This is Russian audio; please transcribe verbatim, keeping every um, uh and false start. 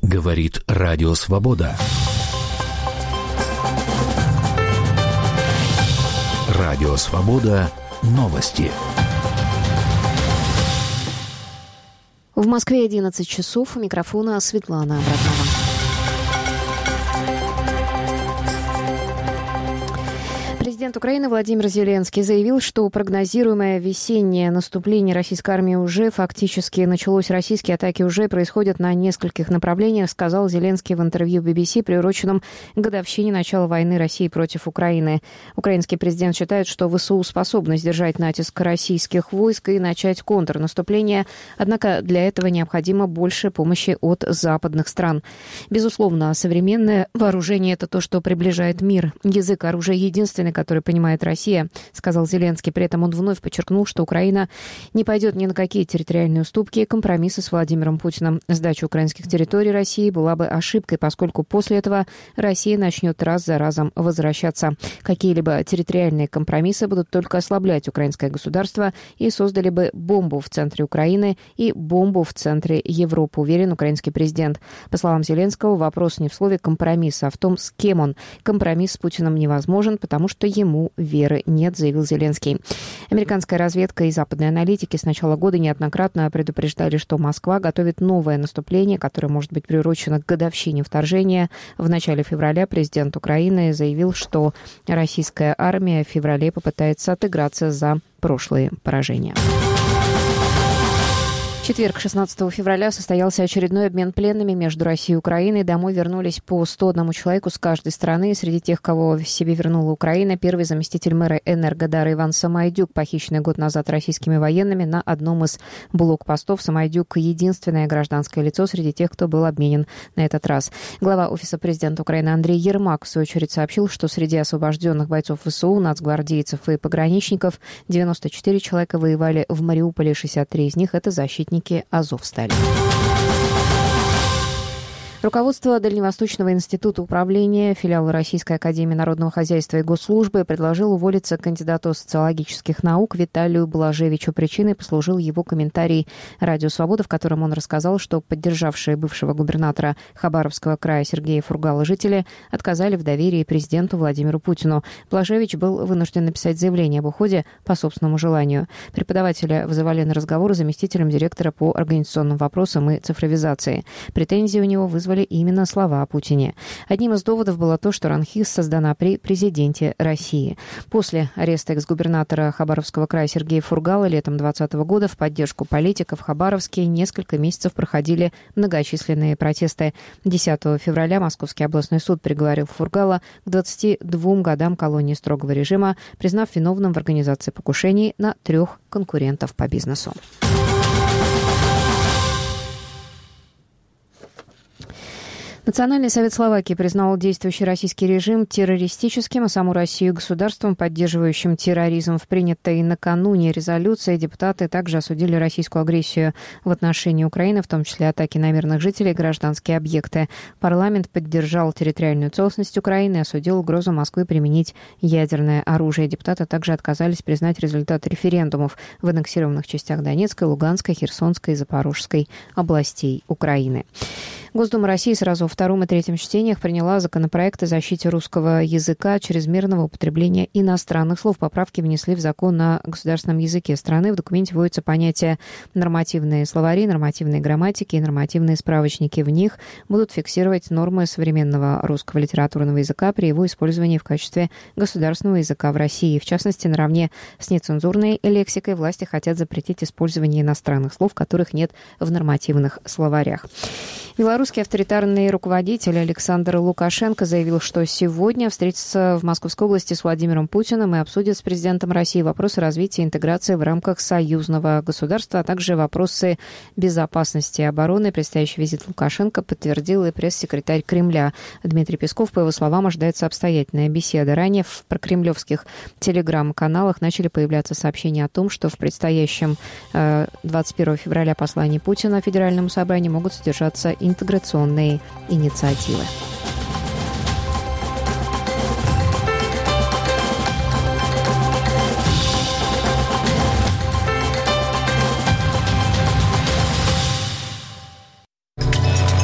Говорит Радио Свобода. Радио Свобода. Новости. В Москве одиннадцать часов. У микрофона Светлана Абрамова. Президент Украины Владимир Зеленский заявил, что прогнозируемое весеннее наступление российской армии уже фактически началось. Российские атаки уже происходят на нескольких направлениях, сказал Зеленский в интервью би би си, приуроченном к годовщине начала войны России против Украины. Украинский президент считает, что ВСУ способны сдержать натиск российских войск и начать контрнаступление, однако для этого необходимо больше помощи от западных стран. Безусловно, современное вооружение – это то, что приближает мир. Язык оружия единственный, который который понимает Россия, сказал Зеленский. При этом он вновь подчеркнул, что Украина не пойдет ни на какие территориальные уступки и компромиссы с Владимиром Путиным. Сдача украинских территорий России была бы ошибкой, поскольку после этого Россия начнет раз за разом возвращаться. Какие-либо территориальные компромиссы будут только ослаблять украинское государство и создали бы бомбу в центре Украины и бомбу в центре Европы, уверен украинский президент. По словам Зеленского, вопрос не в слове компромисса, а в том, с кем он. Компромисс с Путиным невозможен, потому что ему веры нет, заявил Зеленский. Американская разведка и западные аналитики с начала года неоднократно предупреждали, что Москва готовит новое наступление, которое может быть приурочено к годовщине вторжения. В начале февраля президент Украины заявил, что российская армия в феврале попытается отыграться за прошлые поражения. В четверг, шестнадцатого февраля, состоялся очередной обмен пленными между Россией и Украиной. Домой вернулись по сто одному человеку с каждой стороны. Среди тех, кого себе вернула Украина, первый заместитель мэра Энергодара Иван Самайдюк, похищенный год назад российскими военными на одном из блокпостов. Самайдюк — единственное гражданское лицо среди тех, кто был обменен на этот раз. Глава Офиса президента Украины Андрей Ермак, в свою очередь, сообщил, что среди освобожденных бойцов ВСУ, нацгвардейцев и пограничников девяносто четыре человека воевали в Мариуполе, шестьдесят три из них — это защитники Азовстали. Руководство Дальневосточного института управления, филиала Российской академии народного хозяйства и госслужбы предложил уволиться кандидату социологических наук Виталию Блажевичу. Причиной послужил его комментарий «Радио Свобода», в котором он рассказал, что поддержавшие бывшего губернатора Хабаровского края Сергея Фургала жители отказали в доверии президенту Владимиру Путину. Блажевич был вынужден написать заявление об уходе по собственному желанию. Преподавателя вызывали на разговор заместителем директора по организационным вопросам и цифровизации. Претензии у него вызвали именно слова о Путине. Одним из доводов было то, что РАНХИС создана при президенте России. После ареста экс-губернатора Хабаровского края Сергея Фургала летом двадцатого года в поддержку политиков в Хабаровске несколько месяцев проходили многочисленные протесты. десятого февраля Московский областной суд приговорил Фургала к двадцати двум годам колонии строгого режима, признав виновным в организации покушений на трех конкурентов по бизнесу. Национальный совет Словакии признал действующий российский режим террористическим, а саму Россию государством, поддерживающим терроризм. В принятой накануне резолюции депутаты также осудили российскую агрессию в отношении Украины, в том числе атаки на мирных жителей и гражданские объекты. Парламент поддержал территориальную целостность Украины и осудил угрозу Москвы применить ядерное оружие. Депутаты также отказались признать результаты референдумов в аннексированных частях Донецкой, Луганской, Херсонской и Запорожской областей Украины. Госдума России сразу во втором и третьем чтениях приняла законопроект о защите русского языка, чрезмерного употребления иностранных слов. Поправки внесли в закон на государственном языке страны. В документе вводятся понятия нормативные словари, нормативные грамматики и нормативные справочники. В них будут фиксировать нормы современного русского литературного языка при его использовании в качестве государственного языка в России. В частности, наравне с нецензурной лексикой власти хотят запретить использование иностранных слов, которых нет в нормативных словарях. Белорусский авторитарный руководитель Александр Лукашенко заявил, что сегодня встретится в Московской области с Владимиром Путиным и обсудит с президентом России вопросы развития и интеграции в рамках союзного государства, а также вопросы безопасности и обороны. Предстоящий визит Лукашенко подтвердил и пресс-секретарь Кремля Дмитрий Песков. По его словам, ожидается обстоятельная беседа. Ранее в прокремлевских телеграм-каналах начали появляться сообщения о том, что в предстоящем двадцать первого февраля послании Путина Федеральному собранию могут содержаться интеграционные инициативы.